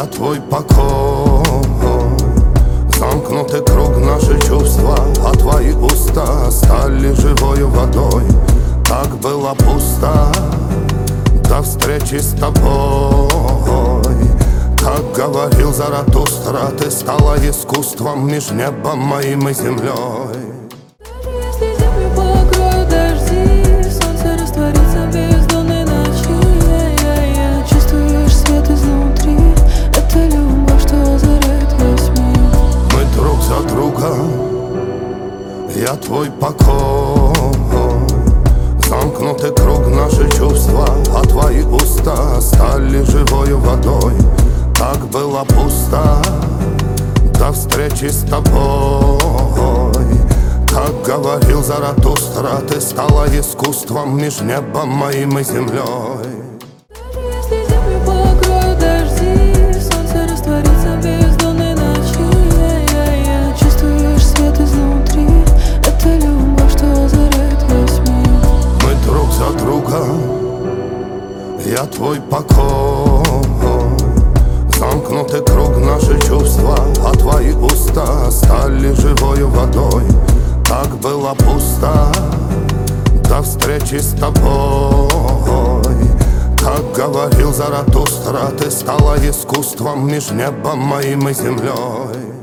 твой покой. Замкнутый круг наши чувства, а твои уста стали живою водой. Так было пусто до встречи с тобой. Как говорил Заратустра, ты стала искусством меж небом моим и землей. Если землю покроют дожди, солнце растворится в бездонной ночи. Чувствуешь свет изнутри, это любовь, что озаряет весь мир. Мы друг за другом, я твой покой. Замкнутый круг наши чувства, а твои уста стали живою водой. Так было пусто до встречи с тобой. Как говорил Заратустра, ты стала искусством меж небом моим и землей. Если землю покроют дожди, солнце растворится в бездонной ночи. Чувствуешь свет изнутри, это любовь, что озаряет весь мир. Мы друг за другом, я твой покой. Замкнутый круг наши чувства, а твои уста стали живою водой. Так было пусто до встречи с тобой. Как говорил Заратустра, ты стала искусством меж небом моим и землей.